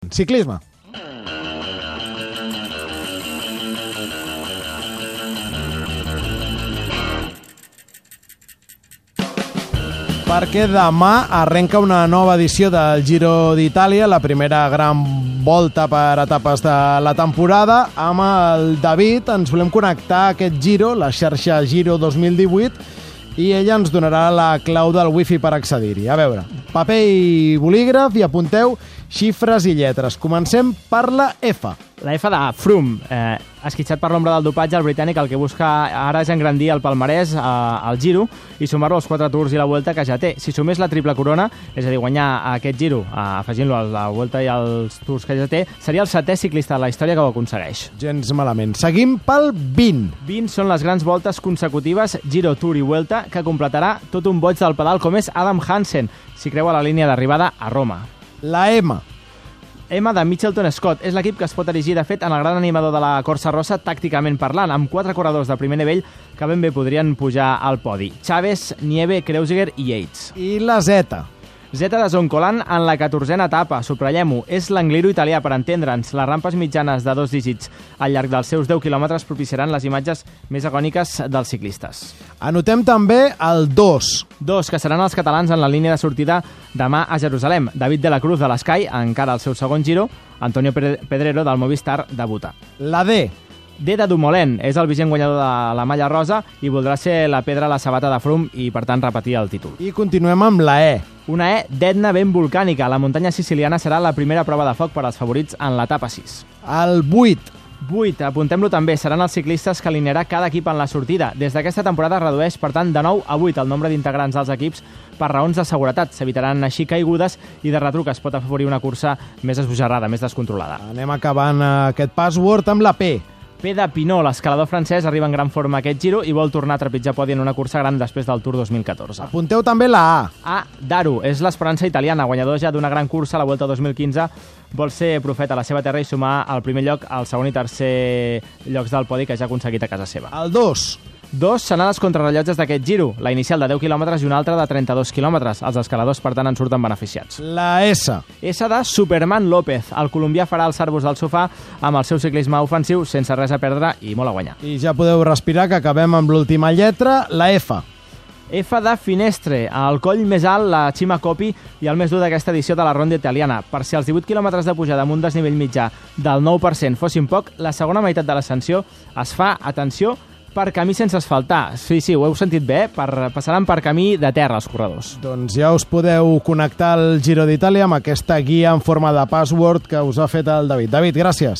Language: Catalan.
Ciclisme. Perquè demà arrenca una nova edició del Giro d'Itàlia, la primera gran volta per etapes de la temporada. Amb el David ens volem connectar a aquest Giro, la xarxa Giro 2018, i ella ens donarà la clau del wifi per accedir-hi. A veure, paper i bolígraf i apunteu xifres i lletres. Comencem per la F. La F de Froome, esquitxat per l'ombra del dopatge, el britànic el que busca ara és engrandir el palmarès al Giro i sumar-lo als 4 Tours i la Vuelta que ja té. Si sumés la triple corona, és a dir, guanyar aquest Giro, afegint-lo a la Vuelta i als Tours que ja té, seria el 7è ciclista de la història que ho aconsegueix. Gens malament. Seguim pel 20. 20 són les grans voltes consecutives Giro, Tour i Vuelta que completarà tot un boig del pedal com és Adam Hansen, si creua la línia d'arribada a Roma. La M. M de Mitchelton Scott és l'equip que es pot erigir, de fet, en el gran animador de la Corsa Rossa, tàcticament parlant, amb 4 corredors de primer nivell que ben bé podrien pujar al podi. Chaves, Nieve, Kreuziger i Yates. I la Z. Z de Zoncolan en la 14a etapa, subratllem-ho, és l'Angliru italià, per entendre'ns. Les rampes mitjanes de 2 dígits al llarg dels seus 10 quilòmetres propiciaran les imatges més agòniques dels ciclistes. Anotem també el 2. 2, que seran els catalans en la línia de sortida demà a Jerusalem. David de la Cruz de l'Sky, encara al seu segon Giro, Antonio Pedrero del Movistar debuta. La D. D de Dumoulin, és el vigent guanyador de la malla rosa i voldrà ser la pedra a la sabata de Froome i, per tant, repetir el títol. I continuem amb la E. Una E d'Etna ben volcànica. La muntanya siciliana serà la primera prova de foc per als favorits en l'etapa 6. El 8. 8, apuntem-lo també, seran els ciclistes que alinearà cada equip en la sortida. Des d'aquesta temporada es redueix, per tant, de 9 a 8 el nombre d'integrants dels equips per raons de seguretat. S'evitaran així caigudes i de retruc es pot afavorir una cursa més esbojarrada, més descontrolada. Anem acabant aquest password amb la P. P de Pinot, l'escalador francès, arriba en gran forma a aquest Giro i vol tornar a trepitjar podi en una cursa gran després del Tour 2014. Apunteu també la A. A, Daru, és l'esperança italiana, guanyador ja d'una gran cursa a la Vuelta 2015. Vol ser profeta a la seva terra i sumar al primer lloc, al segon i tercer llocs del podi que ja ha aconseguit a casa seva. El 2. 2 seran els contrarrellotges d'aquest Giro, la inicial de 10 quilòmetres i una altra de 32 quilòmetres. Els escaladors, per tant, en surten beneficiats. La S. S de Superman López. El colombià farà el Sarbus del sofà amb el seu ciclisme ofensiu, sense res a perdre i molt a guanyar. I ja podeu respirar, que acabem amb l'última lletra, la F. F de Finestre, al coll més alt, la Cima Coppi i el més dur d'aquesta edició de la Ronda Italiana. Per si els 18 quilòmetres de pujada amb un desnivell mitjà del 9% fossin poc, la segona meitat de l'ascensió es fa, atenció, per camí sense asfaltar. Sí, ho heu sentit bé, passaran per camí de terra els corredors. Doncs ja us podeu connectar al Giro d'Itàlia amb aquesta guia en forma de password que us ha fet el David. David, gràcies.